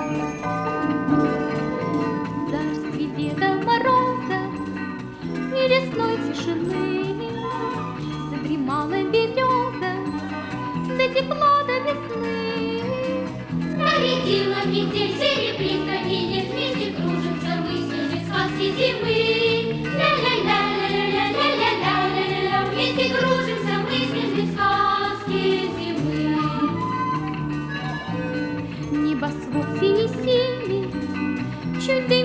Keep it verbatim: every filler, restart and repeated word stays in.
В царстве Деда Мороза и лесной тишины задремала береза до тепла до весны. Нарядила метель серебрит камень, вместе кружимся мы, снежной сказки зимы. Ля-ля-ля-ля-ля-ля-ля-ля-ля-ля, вместе кружимся мы, снежной сказки зимы. Небосвод синий-синий, чуть